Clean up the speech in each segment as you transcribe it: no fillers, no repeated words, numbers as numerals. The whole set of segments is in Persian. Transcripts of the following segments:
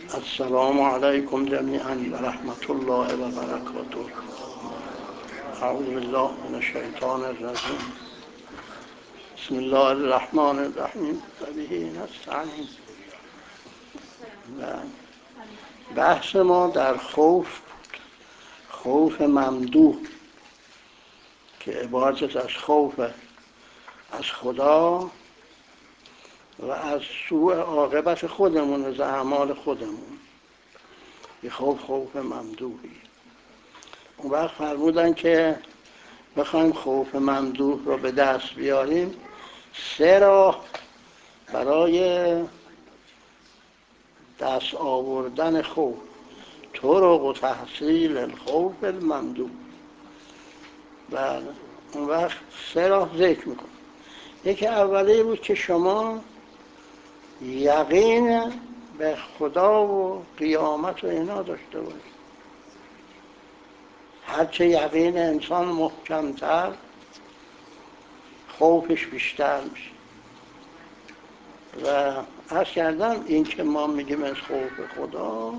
السلام علیکم جمیعا و رحمت الله و برکاته. اعوذ بالله من الشیطان الرجیم. بسم الله الرحمن الرحیم و به نستعین. بحث ما در خوف بود، خوف ممدوح که عبارت است از خوف از خدا و از سوء عاقبت خودمون، از اعمال خودمون. یه خوف ممدوحی. اون وقت فرمودن که بخوایم خوف ممدوح رو به دست بیاریم، 3 راه برای دست آوردن خوف، طرق و تحصیل الخوف الممدوح. و اون وقت 3 راه ذکر میکنم. یکی اولی بود که شما یقین به خدا و قیامت و اینا داشته باشید. هرچه یقین انسان محکمتر، خوفش بیشتر میشه. و عرض کردم این که ما میگیم از خوف خدا،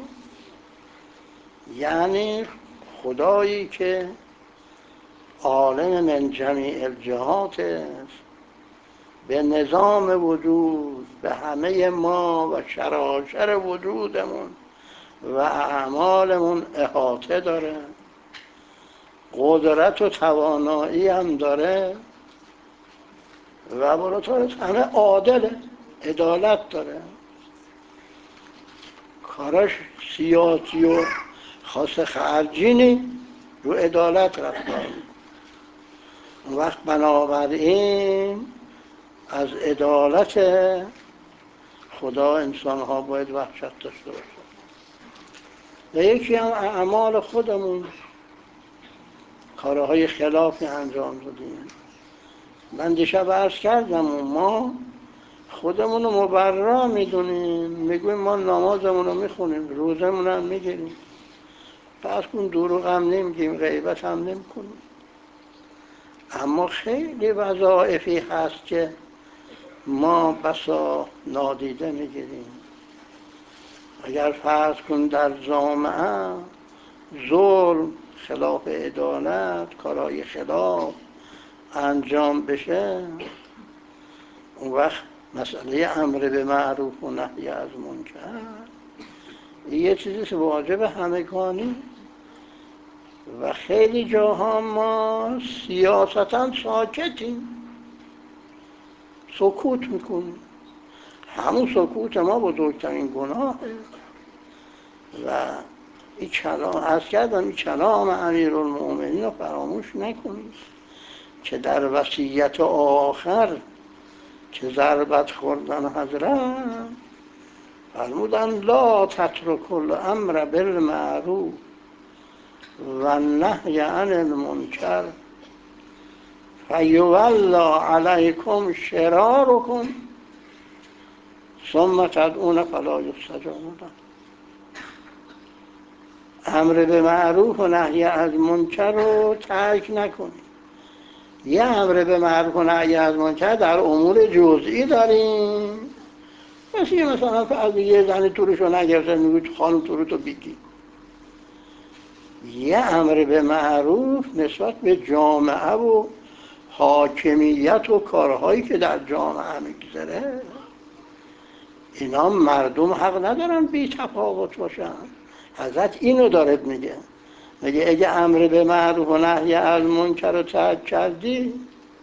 یعنی خدایی که عالم من جمیع الجهات است، به نظام وجود، به همه ما و شراشر وجودمون و اعمالمون احاطه داره، قدرت و توانایی هم داره و بالاتر همه عادله، عدالت داره. کاراش سیاسی و خاص خرجینی رو عدالت رفتار میکنه. اون وقت بنابراین از عدالت خدا انسان ها باید وحشت داشته باشه. و یکی هم اعمال خودمون، کارهای خلافی انجام دادیم. من دیشب عرض کردم ما خودمون رو مبرا میدونیم، میگویم ما نمازمون رو میخونیم، روزمون هم میگیریم، پس کن دروغ هم نمیگیم، غیبت هم نمیکنیم. اما خیلی وظایفی هست که ما بسا نادیده میگیریم. اگر فرض کن در جامعه ظلم، خلاف عدالت، کارهای خلاف انجام بشه، اون وقت مسئله امر به معروف و نهی از منکر یه چیزی واجب همگانی. و خیلی جاها ما سیاستا ساکتیم، سکوت میکنیم. همون سکوت ما بزرگترین گناهه. و این کلام عرض کردم، این کلام امیرالمؤمنین رو فراموش نکنید که در وصیت آخر که ضربت خوردن حضرت فرمودن لا تترکوا الامر بالمعروف و النهی عن المنکر فیولی علیکم شرارکم ثم تدعون فلا یستجاب لکم. امر به معروف و نهی از منکر رو ترک نکنید. یه امر به معروف و نهی از منکر در امور جزئی داریم، مثلا فرض یه زنی طورشو نگرفته، میگوید خانم طورتو بگی. یه امر به معروف نسبت به جامعه و حاکمیت و کارهایی که در جامعه میگذره، اینا مردم حق ندارن بی تفاوت باشن. حضرت اینو داره میگه اگه امر به معروف و نهی از منکر رو ترک کردی،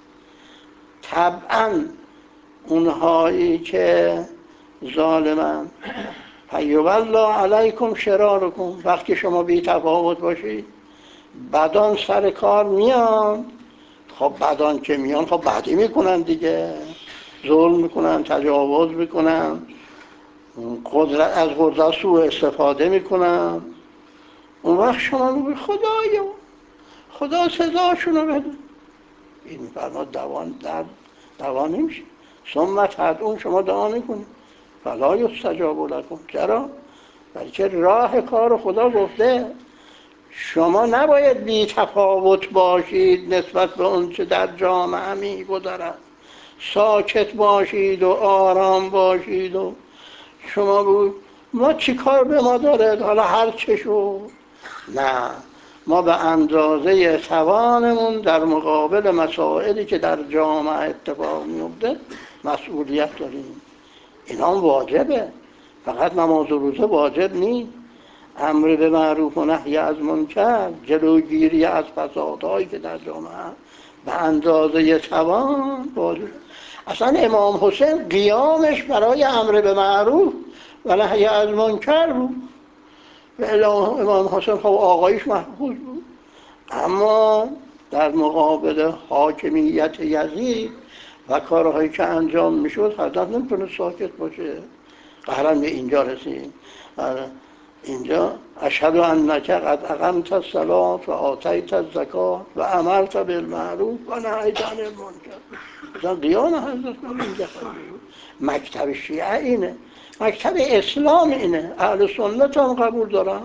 طبعا اونهایی که ظالمن فیولی علیکم شرارکم، وقتی شما بی تفاوت باشید بدان سر کار میان. خب بدان که میان، خب بدی میکنن دیگه، ظلم میکنن، تجاوز میکنن، از قدرت سوء استفاده میکنن. اون وقت شما میگوید خدایا، خدا سزاشونو بده. این میفرماد دوا نمیشه. ثم تدعون، شما دعا میکنید فلا یستجاب لکم. چرا؟ بلکه راه کار خدا گفته شما نباید بی تفاوت باشید نسبت به اون چه در جامعه میگذرد، ساکت باشید و آرام باشید و شما بود ما چی کار به ما داره، حالا هر چه شو. نه، ما به اندازه توانمون در مقابل مسائلی که در جامعه اتفاق میفته مسئولیت داریم. اینا هم واجبه، فقط نماز و روزه واجب نیست. امر به معروف و نهی از منکر، جلوگیری از فسادهایی که در جامعه به اندازه توان واجب. اصلا امام حسین قیامش برای امر به معروف و نهی از منکر بود. امام حسین خب آقایش محفوظ بود، اما در مقابل حاکمیت یزید و کارهایی که انجام میشد حضرت نمیتونه ساکت باشه. قهرا به اینجا رسید. اینجا اشهد انک قد اقمت الصلاة و آتیت الزکاة و امرت بالمعروف و نهیت عن المنکر. مثلا قیام حضرت اینجا بود. مکتب شیعه اینه، مکتب اسلام اینه، اهل سنت هم قبول دارن.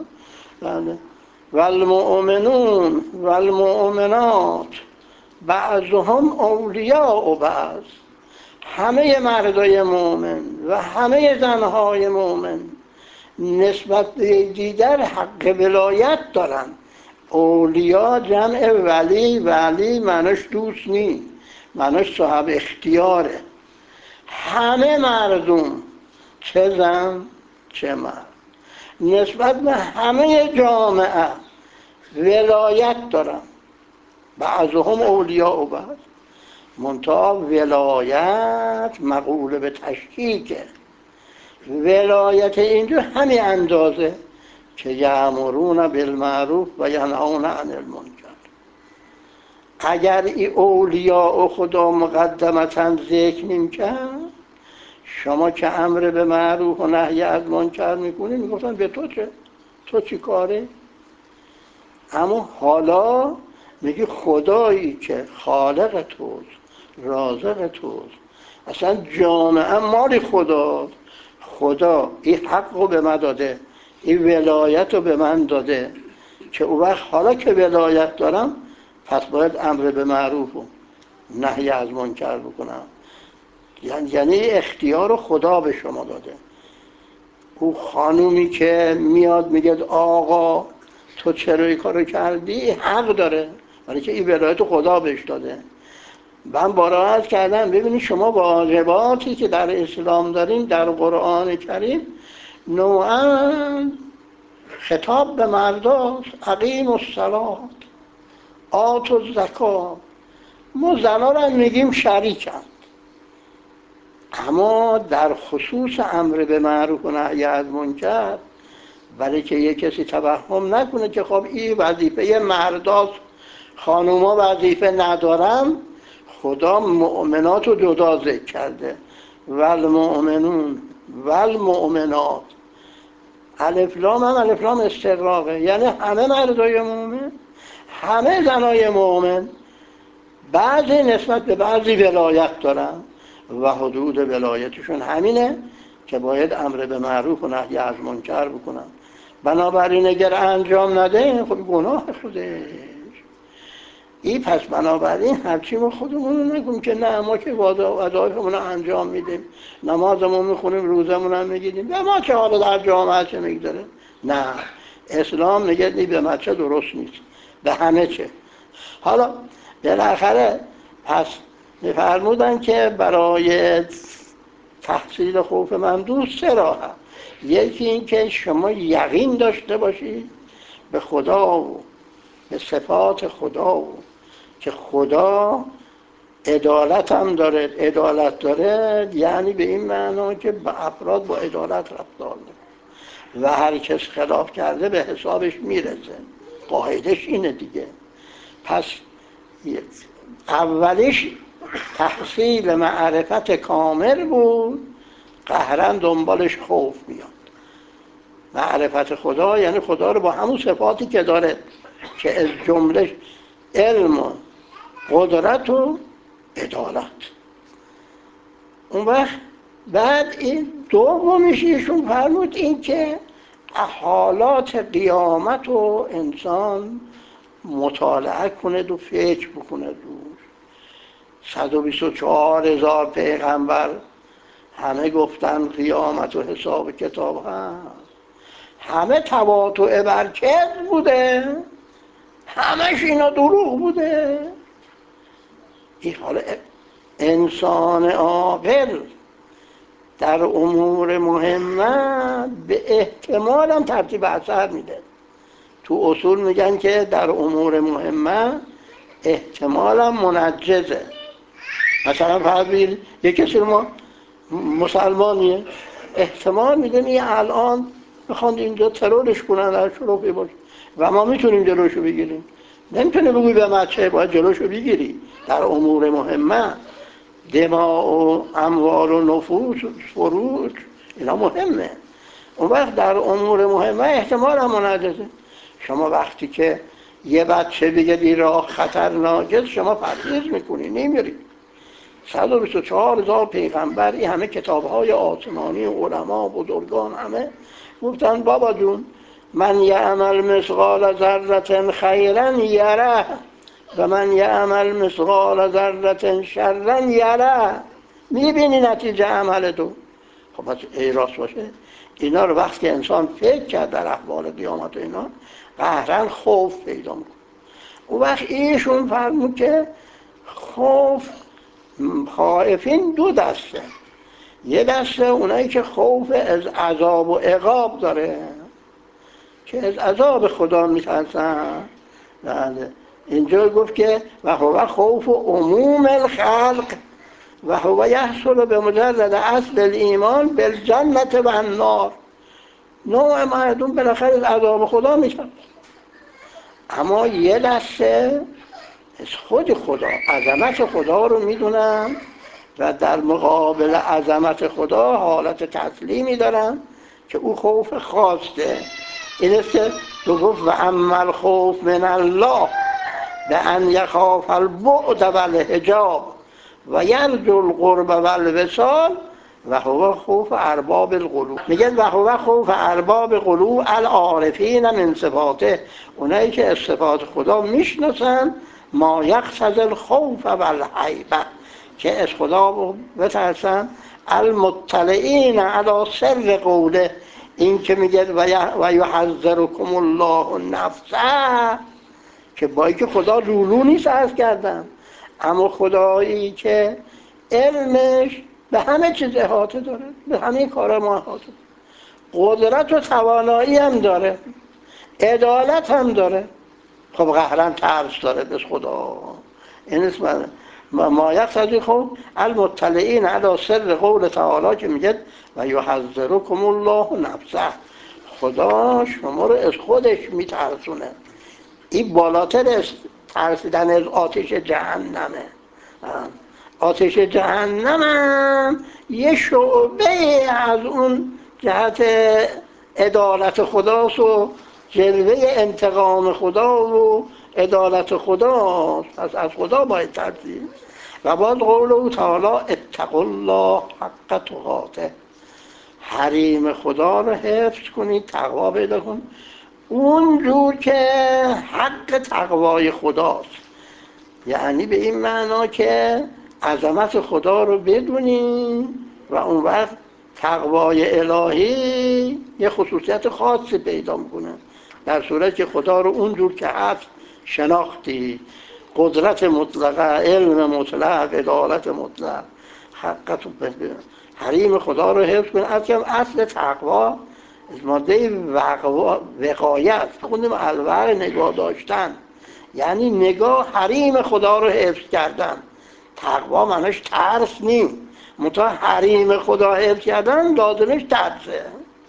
والمؤمنون والمؤمنات بعضهم اولیاء بعض. همه مردای مؤمن و همه زنهای مؤمن نسبت به دیگر حق ولایت دارن. اولیا جمع ولی، ولی معناش دوست نیست، معناش صاحب اختیاره. همه مردم، چه زن چه مرد، نسبت به همه جامعه ولایت دارن. بعضهم اولیاء و بعض. منتها ولایت مقوله به تشکیکه. ولایت اینجا همین اندازه که یأمرون بالمعروف و ینهون عن المنکر. اگر این اولیاء خدا مقدمتا ذکر می‌کرد، شما که امر به معروف و نهی از منکر میکنی میگفتن به تو چه؟ تو چی کاره؟ اما حالا میگی خدایی که خالق توست، رازق توست، اصلا جامعه مال خداست. خدا این حق رو به من داده، این ولایت رو به من داده که اون وقت حالا که ولایت دارم پس باید امر به معروف و نهی از منکر بکنم. یعنی اختیار رو خدا به شما داده. او خانومی که میاد میگه آقا تو چرا این کارو کردی، حق داره، ولی که این ولایت خدا بهش داده. من بارها عرض کردم ببینید شما واجباتی که در اسلام دارین در قرآن کریم نوعا خطاب به مرداست. اقیموا الصلاة آتوا الزکاة. ما زنا رو میگیم شریکن، اما در خصوص امر به معروف و نهی از منکر، ولی که یک کسی توهم نکنه که خب این وظیفه مرداست، خانوما وظیفه ندارن. خدا مؤمنات رو جدا ذکر کرده، والمؤمنون والمؤمنات. الف لام هم الف لام استغراقه، یعنی همه مردای مؤمن، همه زنای مؤمن. بعضی نسبت به بعضی ولایت دارن و حدود ولایتشون همینه که باید امر به معروف و نهی از منکر بکنن. بنابراین اگر انجام نده خب گناه خودش. این پس بنابراین هرچی ما خودمون رو نگیم که نه ما که وظایفمون رو انجام میدیم، نمازمون میخونیم، روزمون هم میگیریم، به ما که حالا در جامعه چه میگذاره. نه، اسلام میگه به ما چه درست نیست، به همه چه. حالا بالاخره پس میفرمودن که برای تحصیل خوف ممدوح 3 راه هست. یکی این که شما یقین داشته باشید به خدا و به صفات خدا و که خدا عدالت هم داره. عدالت داره یعنی به این معنا که به افراد با عدالت رفتار میکنه و هر کس خلاف کرده به حسابش میرسه. قاعدش اینه دیگه. پس اولیش تحصیل معرفت کامل بود، قهرن دنبالش خوف میاد. معرفت خدا یعنی خدا رو با همون صفاتی که داره که از جمله علم و قدرت و عدالت. اون وقت بعد این دومیش ایشون فرمود این که حالات قیامت و انسان مطالعه کنه و فکر بکنه. 124,000 پیغمبر همه گفتن قیامت و حساب کتاب هست، همه تواطؤ بر کذب بوده، همش اینا دروغ بوده. این حال انسان عاقل در امور مهمه به احتمال هم ترتیب اثر میده. تو اصول میگن که در امور مهمه احتمال هم منجزه. مثلا فرض بگیرید یک کسی ما مسلمانیه، احتمال میدیم این الان میخوان اینجا ترورش کنن در شروعی باشه و ما میتونیم جلوشو بگیریم. نمیتونه بگوی به بچه باید جلوشو بگیری. در امور مهمه دماء و اموال و نفوس و فروج اینا مهمه. اون وقت در امور مهمه احتمال هم منجزه. شما وقتی که یه بچه بگه این راه خطرناکه شما پرهیز میکنی نمیری. 124,000 پیغمبر، این همه کتاب‌های آسمانی، علما بزرگان همه گفتن بابا جون من یعمل مثقال ذره خیرا یره و من یعمل مثقال ذره شرا یره. میبینی نتیجه عمل تو. خب پس ای راست باشه. اینا رو وقتی انسان فکر کرد در احوال قیامت و اینا قهرن خوف پیدا میکنه. اون وقت ایشون فرمود که خوف خائفین دو دسته. یه دسته اونایی که خوف از عذاب و عقاب داره، که از عذاب خدا میترسن. اینجا گفت که و هو خوف عموم الخلق و هو یحصل به مجرد اصل الایمان بالجنة و النار. نوع مردم بالاخره از عذاب خدا میترسن. اما یه دسته از خود خدا، عظمت خدا رو میدونن و در مقابل عظمت خدا حالت تسلیمی دارن که او خوف خواسته. این است که تو گفت و اما الخوف من الله به ان یخاف البعد و الحجاب و یرجو القرب و الوصال و هو خوف ارباب القلوب. میگن و هو خوف ارباب قلوب العارفین من صفاته، اونایی که از صفات خدا میشناسن ما یقتضی الخوف و الهیبه، که از خدا بترسن. المطلعین علی سر قوله، این که میگه و یحذرکم الله نفسه، که با اینکه خدا لولو نیست عرض کردم، اما خدایی که علمش به همه چیز احاطه داره، به همه کارا ما احاطه داره، قدرت و توانایی هم داره، عدالت هم داره. خب قهرن ترس داره بس خدا. این اسم ما یقتضی خوف المطلعین علی سر قول تعالی که میگه و یحذرکم الله نفسه، خدا شما رو از خودش میترسونه. این بالاتر است ترسیدن از آتش جهنمه. آتش جهنم یه شعبه از اون جهت عدالت خداست و جلوه انتقام خدا و عدالت خداست. پس از خدا باید ترسید. و باز قوله تعالی اتقوا الله حق تقاته، حریم خدا رو حفظ کنید، تقوا پیدا کن اون جور که حق تقوای خداست. یعنی به این معنا که عظمت خدا رو بدونین و اون وقت تقوای الهی یه خصوصیت خاصی پیدا میکنه. در صورت که خدا رو اون جور که هست شناختی، قدرت مطلقه، علم مطلق، عدالت مطلق، حقت حریم خدا رو حفظ کنه. اصل تقوا ماده وقایت خوندیم الوقع نگاه داشتن، یعنی نگاه حریم خدا رو حفظ کردن. تقوا معناش ترس نیم، منتها حریم خدا حفظ کردن لازمش ترسه.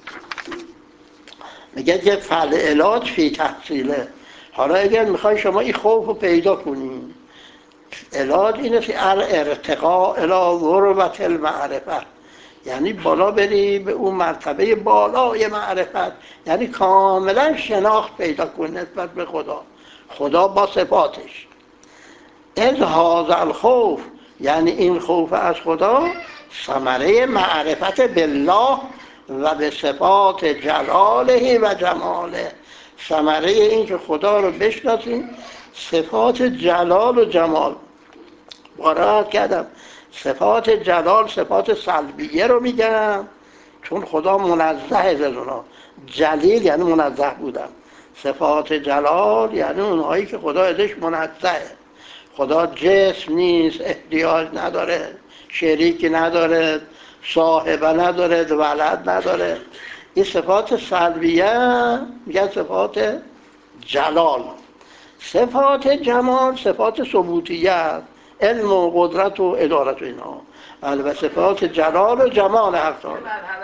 میگه که فالعلاج فی تحصیله. حالا اگر میخوای شما این خوف رو پیدا کنی، علاج اینه که الارتقاء الی ذروة المعرفه، یعنی بالا بری به اون مرتبه بالای معرفت، یعنی کاملا شناخت پیدا کنی نسبت به خدا، خدا با صفاتش. از هذا الخوف، یعنی این خوف از خدا ثمره معرفت بالله و به صفات جلاله و جماله، ثمره این که خدا رو بشناسیم، صفات جلال و جمال. بارها کردم صفات جلال صفات سلبیه رو میگن، چون خدا منزه از اونا. جلیل یعنی منزه بودن. صفات جلال یعنی اونهایی که خدا ازش منزهه. خدا جسم نیست، احتیاج نداره، شریکی نداره، صاحبه نداره، ولد نداره. این صفات سلبیه میگن صفات جلال. صفات جمال صفات ثبوتیه، علم و قدرت و ادارت و اینا. البته صفات جلال و جمال حق تعالی.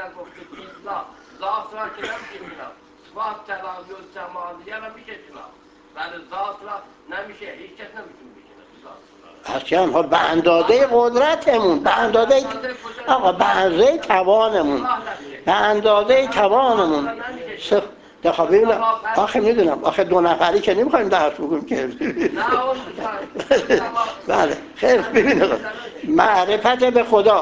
ذات را که نمیشه شناخت، صفات جلالی و جمالیه را میشه شناخت، ولی ذات را نمیشه، هیچ کس نمیتونه بشناسه. هرچی هم حال به اندازه قدرتمون، به اندازه آقا به اندازه توانمون، به اندازه توانمون خب ببینم، آخه میدونم، آخه دو نفری که نمیخوایم درس بگیم که بله خیلی ببینم معرفت به خدا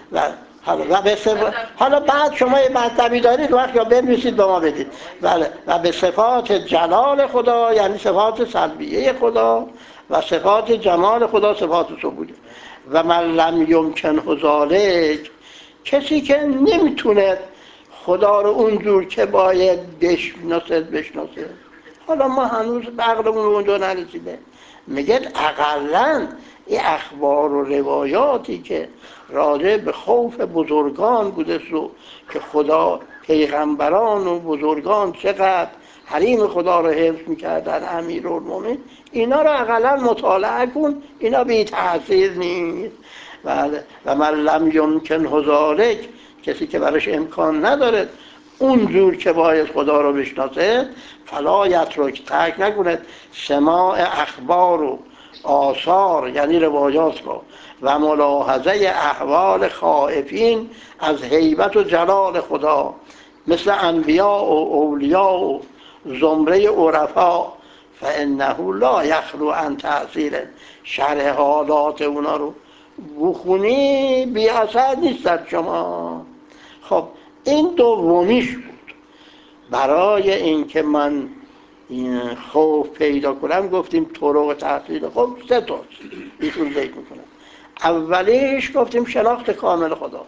حالا بعد شما یه مطلبی دارید وقت یا بنویسید به ما بدید. بله و به صفات جلال خدا یعنی صفات سلبیه خدا و صفات جمال خدا صفات ثبوتی. و من لم یمکن ذالک، کسی که نمیتونه خدا رو اونجور که باید بشناسه. حالا ما هنوز به عقلمون اونجا نرسیده. میگه اقلن این اخبار و روایاتی که راجع به خوف بزرگان بوده که خدا پیغمبران و بزرگان چقدر حریم خدا رو حفظ میکردن، امیرالمومنین، اینا رو اقلا مطالعه کن، اینا بی تأثیر نیست. بله و من لم یمکن ذالک، کسی که براش امکان نداره اونجور که باید خدا رو بشناسه، فلا یترک، ترک نکند سماع اخبار و آثار یعنی روایات رو و ملاحظه احوال خائفین از هیبت و جلال خدا، مثل انبیاء و اولیاء و زمره عرفا، فانه لا یخلو عن تأثیر. شرح حالات اونا رو بخونی بی اثر نیستد شما. خب این دومیش بود. برای اینکه من این خوف پیدا کنم گفتیم طرق تحصیل خوف سه تاست، ایشون ذکر میکنم. اولیش گفتیم شناخت کامل خدا.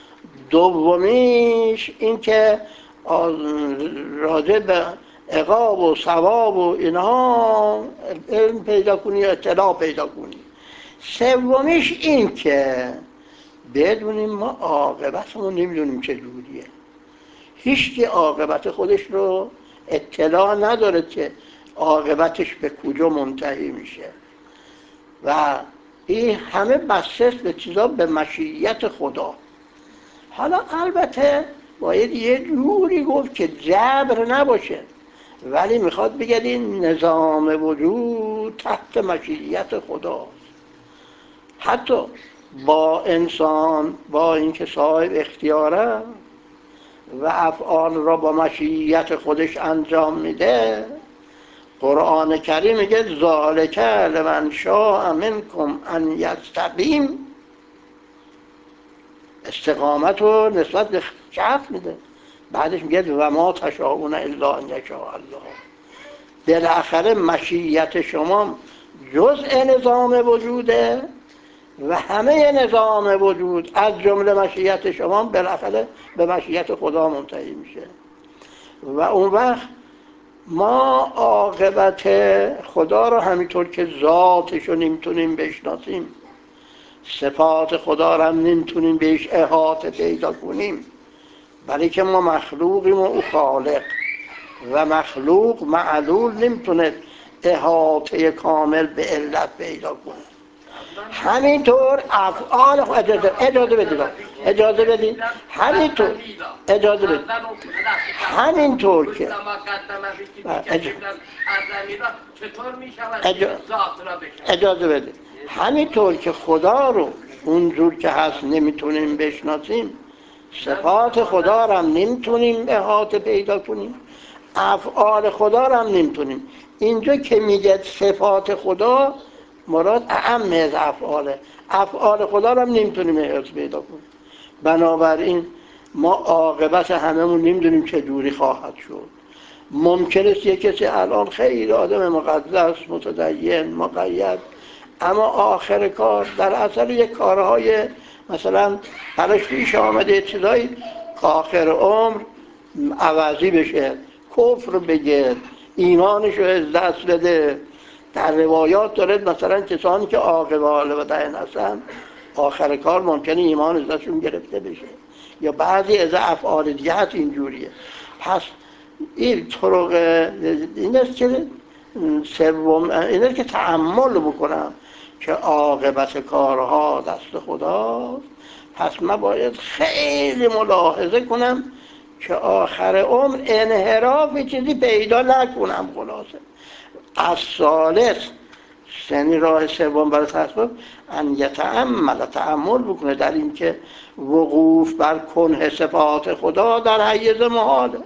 دومیش این که راجع به عقاب و ثواب و اینها علم پیدا کنی، اطلاع پیدا کنی. سومیش این که بدونیم ما عاقبتمون نمیدونیم چه جوریه. هیچ که عاقبت خودش رو اطلاع نداره که عاقبتش به کجا منتهی میشه و این همه بسته به چیزا به مشیت خدا. حالا البته باید یه جوری گفت که جبر نباشه، ولی میخواد بگه این نظام وجود تحت مشیت خداست. حتی با انسان با اینکه صاحب اختیاره و افعال را با مشیت خودش انجام میده، قرآن کریم میگه ذالک لمن شاء منکم ان یستقیم. استقامت رو نسبت به شخص میده. بعدش میگه و ما تشاءون الا ان یشاء الله. بالاخره مشیت شما جزء نظام وجوده و همه نظام وجود از جمله مشیت شما بالاخره به مشیت خدا منتهی میشه. و اون وقت ما عاقبت خدا رو همینطور که ذاتش رو نمیتونیم بشناسیم، صفات خدا رو هم نمیتونیم بهش احاطه پیدا کنیم، برای که ما مخلوقیم و او خالق و مخلوق معلول نمیتونه احاطه کامل به علت پیدا کنه. همینطور افعال اجازه بدید همینطور همینطور که اجازه بدید همینطور که خدا رو اونجور که هست نمیتونیم بشناسیم، صفات خدا رو هم نمیتونیم احاطه پیدا کنیم، افعال خدا رو هم نمیتونیم. اینجا که میگه صفات خدا مراد اعم از افعاله، افعال خدا رو هم نمیتونیم احاطه پیدا کنیم. بنابراین ما عاقبت هممون نمیدونیم چه جوری خواهد شد. ممکن است یک کسی الان خیلی آدم مقدس، متدین، مقید، اما آخر کار در اصل یک کارهای مثلا براش پیش آمده چیزایی که آخر عمر عوضی بشه، کفر بگه، ایمانش رو از دست بده. در روایات داره مثلا کسانی که عاقل و والدین هستن آخر کار ممکنه ایمان از دستشون گرفته بشه، یا بعضی از افعال دیگه هست اینجوریه. پس این طرق این است که سوم این است که تأمل بکنم که عاقبت کارها دست خداست. پس من باید خیلی ملاحظه کنم که آخر عمر انحراف چیزی پیدا نکنم. خلاصه از ثالث یعنی راه سوم برای تصوف ان تأمل بکنه در این که وقوف بر کنه صفات خدا در حیز محاله.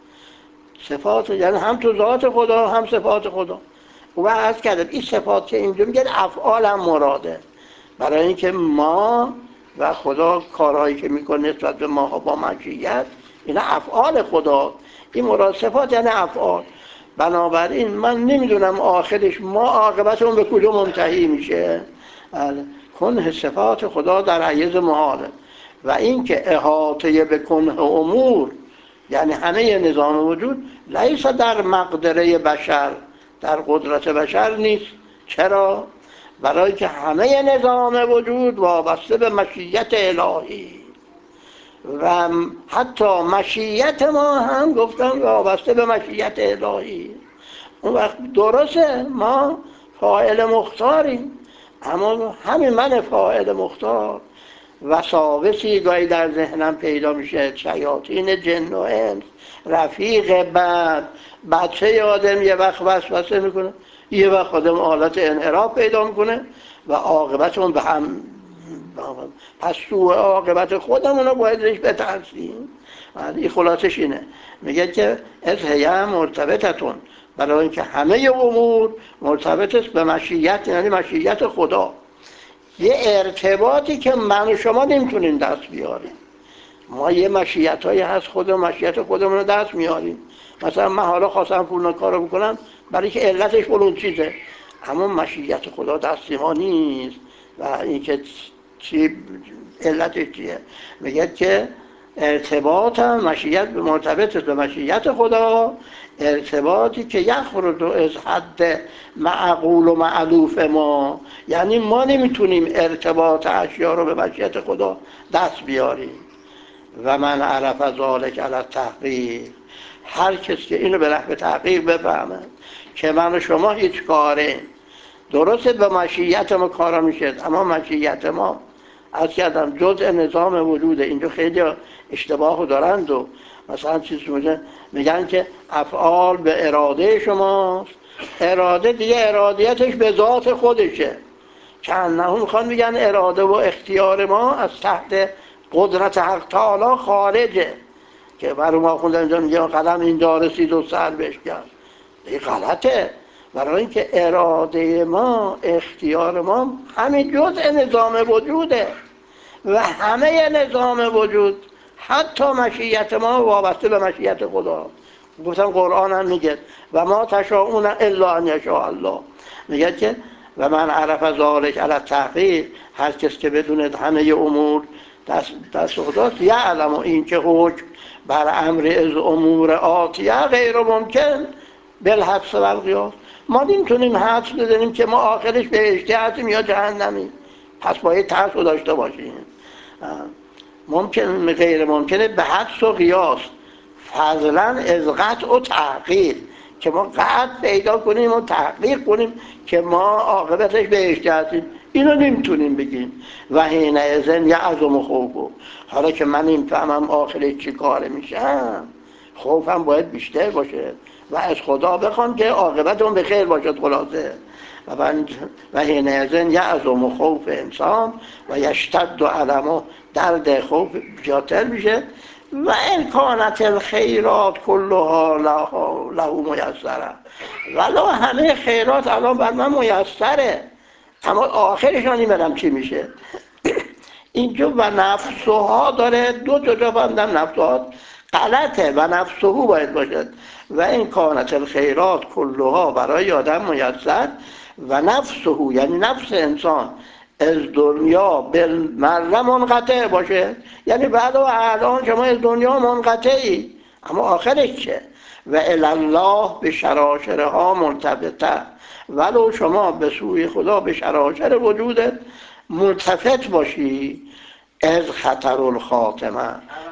صفات یعنی هم تو ذات خدا هم صفات خدا. و عرض کردم این صفات که اینجا میگه افعال هم مراده، برای اینکه ما و خدا کارهایی که میکنه نسبت به ما با مشیت اینا افعال خدا. این مراد صفات یعنی افعال. بنابراین من نمیدونم آخرش ما عاقبتمون به کجا منتهی میشه. کنه صفات خدا در حیز محاله. و اینکه احاطه به کنه امور یعنی همه نظام وجود لیس در مقدره بشر، در قدرت بشر نیست. چرا؟ برای که همه نظام وجود وابسته به مشیت الهی و حتی مشیت ما هم گفتم وابسته به مشیت الهی. اون وقت درسته ما فاعل مختاریم، اما همین من فاعل مختار وساوسی گاهی در ذهنم پیدا میشه، شیاطین جن و انس، رفیق بد، بچه آدم یه وقت وسوسه میکنه، یه وقت آدم حالت انحراف پیدا میکنه و عاقبت اون به هم. پس سوء عاقبت خودمون رو باید ازش بترسیم. این خلاصش اینه، میگه که از هیه مرتبطتون، برای اینکه همه امور مرتبط است به مشیت، یعنی مشیت خدا. یه ارتباطی که من و شما نمیتونیم دست بیاریم. ما یه مشیت هایی هست خود مشیت خودمون رو دست میاریم. مثلا من حالا خواستم فلان کارو بکنم برای که علتش فلان چیزه، اما مشیت خدا دست ما نیست. و اینکه چی علتش چیه؟ میگه که ارتباط هم مشیت مرتبط به مشیت خدا، ارتباطی که یخرج از حد معقول و مألوف ما، یعنی ما نمیتونیم ارتباط اشیا رو به مشیت خدا دست بیاریم. و من عرف ذلک علی التحقیق، هر کس که اینو به نحو تحقیق بفهمه که من و شما هیچ کاره، درسته به مشیت ما کارا میشه، اما مشیت ما از کردم جزء نظام وجوده. اینجا خیلی اشتباهو دارند و مثلا چیز میگن که افعال به اراده شماست، اراده دیگه ارادیتش به ذات خودشه. چند نهم میخوان میگن اراده و اختیار ما از تحت قدرت حق تعالی خارجه، که برای ما خوندن اینجا میگن قدم اینجا رسید و سر بهش کرد. این غلطه، برای اینکه اراده ما اختیار ما همین جزء نظام وجوده و همه نظام وجود حتی مشیت ما وابسته به مشیت خدا. گفتم قرآن هم میگه و ما تشاءون الا ان یشاء الله. میگه که و من عرف ذلک علی التحقیق، هر کس که بدونه همه امور دست خداست، یعلم این که حکم بر امر از امور آتیه غیر ممکن بالحدس و القیاس. ما نمیتونیم حدس بزنیم که ما آخرش بهشتی هستیم یا جهنمی، پس باید ترس رو داشته باشیم. ممکن غیر ممکنه به حدس و قیاس، فضلا از قطع و تحقیق، که ما قطع پیدا کنیم و تحقیق کنیم که ما عاقبتش بهشتی هستیم، اینو نمیتونیم بگیم. و حین اذن یعظم خوفه، حالا که من نمیفهمم آخرش چی کاره میشم، خوفم باید بیشتر باشه و از خدا بخوام که عاقبت اون به خیر باشد. خلاصه و حین اذن یعظم خوف انسان و یشتد علمه، درد خوف زیادتر میشه. و امکانت الخیرات کلها له میسره، ولی همه خیرات الان بر من میسره، اما آخرش نمیدونم چی میشه. اینجا و نفسها داره دو جا فهمیدم نفسها غلطه و نفسه باید باشد. و امکانت الخیرات کلها برای آدم میسر و نفسه یعنی نفس انسان از دنیا بالمره منقطع باشه، یعنی بعد الان شما از دنیا منقطعی، اما آخرش چه؟ و الله به شراشرها مرتبطه، ولو شما به سوی خدا به شراشر وجودت ملتفت باشی از خطر الخاتمه.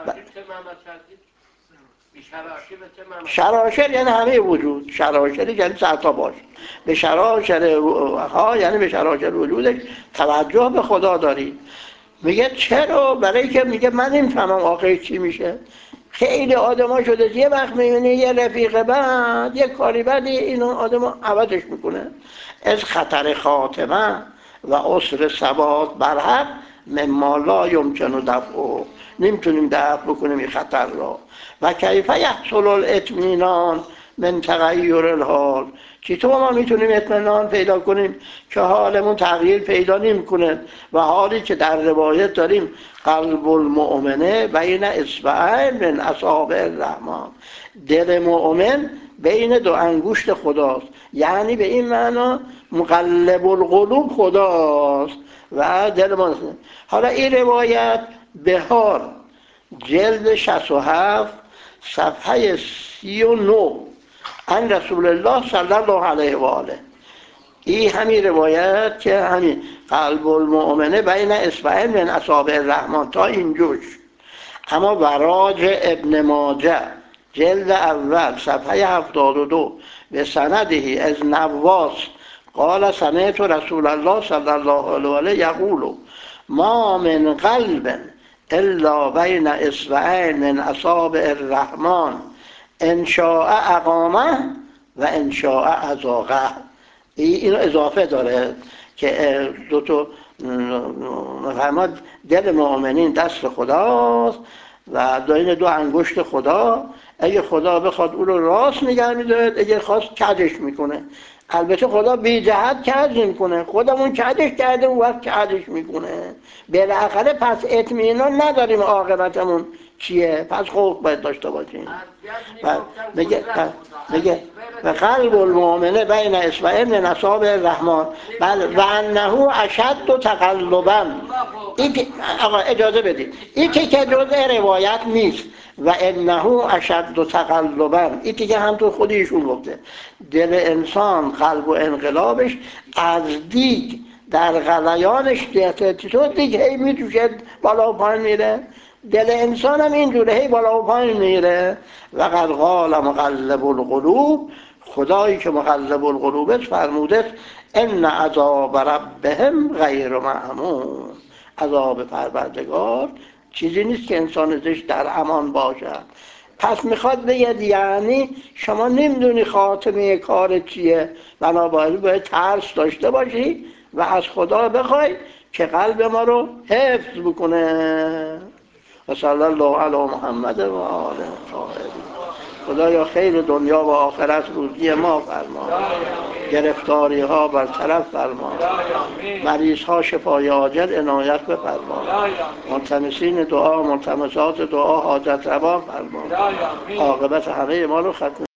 شراشر یعنی همه وجود، شراشر یعنی سرتا باش، به شراشر ها یعنی به شراشر وجودش توجه به خدا داری. میگه چرا؟ برای که میگه من نمیفهمم آخرش چی میشه. خیلی آدما شده یه وقت میبینی یه رفیق بعد یه کاری بعد اینو آدم عوضش میکنه. از خطر خاتمه و عسر ثبات بر حق مما لا یمکن دفعه، نمیتونیم دفع بکنیم این خطر را. و کیف یحصل الاطمینان من تغییر الحال، چطور ما میتونیم اطمینان پیدا کنیم که حالمون تغییر پیدا نمیکنه و حالی که در روایت داریم قلب المؤمنه بین اصبعین من اصابع الرحمن، دل مؤمن بین دو انگشت خداست، یعنی به این معنا مقلب القلوب خداست و دل ما. حالا این روایت بهار جلد 67 صفحه 39 عن رسول الله صلی الله علیه و آله، این همین روایت که همین قلب المؤمنه بین اصبعین من اصابع الرحمن تا اینجوش. اما وراج ابن ماجه جلد اول صفحه 72 به سندهی از نواس قال سمعت رسول الله صلی الله علیه و آله یقول ما من قلب الا بین اصبعین من اصابع الرحمن ان شاء اقامه و ان شاء ازاغه. اینو اضافه داره که دو تا فرماد دل مؤمنین دست خداست و این دو انگشت خدا، اگه خدا بخواد اون رو راست نگه می‌داره، اگه خواست کجش میکنه. البته خدا بی جهت کج نمیکنه، خودمون کجش کرده اون وقت کجش میکنه. بالاخره پس اطمینان نداریم عاقبتمون چیه، پس خوف باید داشته باشیم. میگه و قلب المؤمنه بین اصبعین من اصابع الرحمن و انه اشد تقلبا. این آقا اجازه بدید، این که جزء روایت نیست. و انه اشد تقلبا، این که هم تو خودیشون گفته دل انسان قلب و انقلابش از دیگ در غلیانش تو دیگه هی میتوشد بالا و پایین میره، دل انسان هم اینجوره هی بالا و پایین میره. و قد قال مقلب القلوب، خدایی که مقلب القلوب است فرموده ان عذاب ربهم غیر معمون، عذاب پروردگار چیزی نیست که انسان ازش در امان باشد. پس میخواد بگه یعنی شما نمیدونی خاتمه کار چیه، بنابراین باید ترس داشته باشی و از خدا بخوای که قلب ما رو حفظ بکنه. و صلی الله علی محمد و آله طاهرین. خدایا خیر دنیا و آخرت روزی ما فرما، گرفتاری ها برطرف فرما، مریض ها شفای عاجل عنایت بفرما، ملتمسین دعا ملتمسات دعا حاجت روا فرما، عاقبت همه ما رو ختم